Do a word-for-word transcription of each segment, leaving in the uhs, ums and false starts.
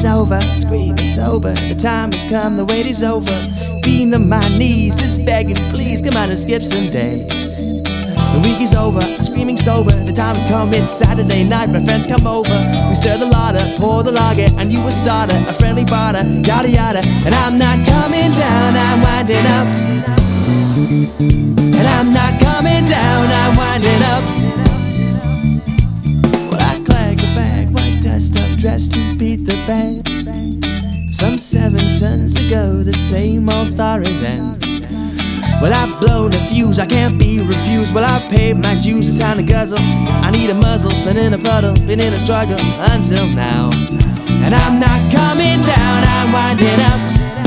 over, screaming sober. The time has come, the wait is over. Being on my knees, just begging, please come on and skip some days. The week is over, screaming sober. The time has come, it's Saturday night. My friends come over, we stir the larder, pour the lager, and you a starter, a friendly barter, yada yada. And I'm not coming down, I'm winding up. And I'm not coming down, I'm winding up. Well, I clack the bag, white dust up, dressed to beat the band. Some seven suns ago, the same old story then. Well, I've blown a fuse, I can't be refused. Well, I've paid my dues, it's time to guzzle. I need a muzzle, sent in a puddle, been in a struggle until now. And I'm not coming down, I'm winding up.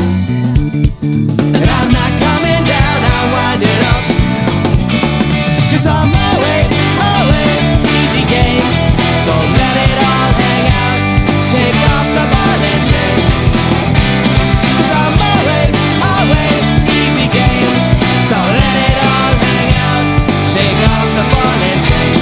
And I'm not coming down, I'm winding up. Cause I'm always, always easy game. So let it all hang out, shake off the ball and chain. Cause I'm always, always easy game. So let it all hang out, shake off the ball and chain.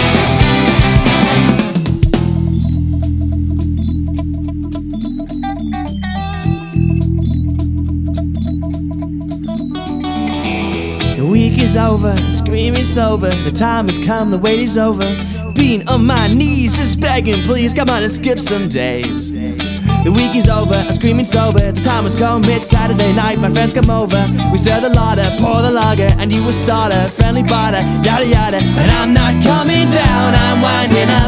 The week is over, screaming sober. The time has come, the wait is over. Being on my knees, just begging, please come on and skip some days. The week is over, I'm screaming sober. The time has come, it's Saturday night. My friends come over, we stir the larder, pour the lager, and you a starter, friendly barter, yada yada. And I'm not coming down, I'm winding up.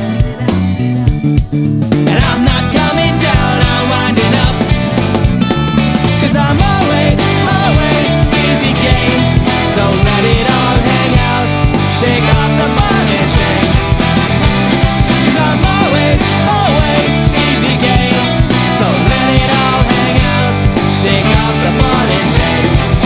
And I'm not coming down, I'm winding up. Cause I'm always, always easy game. So let it all hang out, shake off the ball and chain. Cause I'm always, always easy game. So let it all hang out, shake off the ball and chain.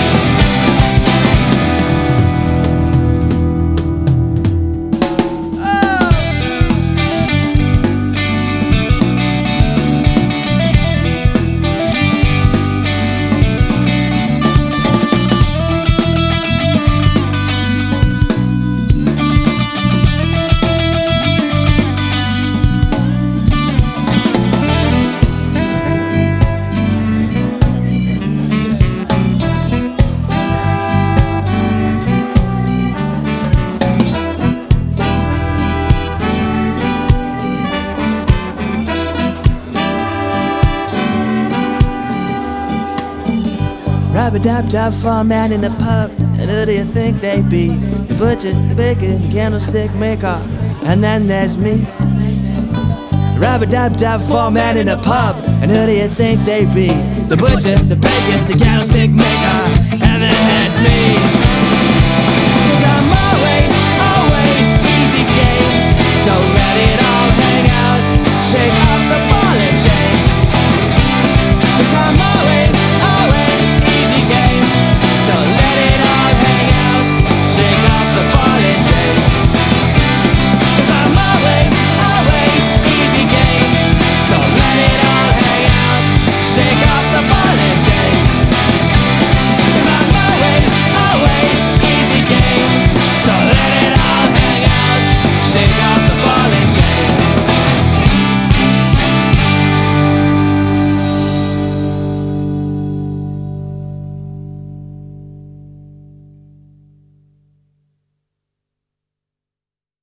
Rub-a-dub-dub for a man in a pub. And who do you think they be? The butcher, the baker, the candlestick maker, and then there's me. Rub-a-dub-dub for a man in a pub. And who do you think they be? The butcher, the baker, the candlestick maker, and then there's me.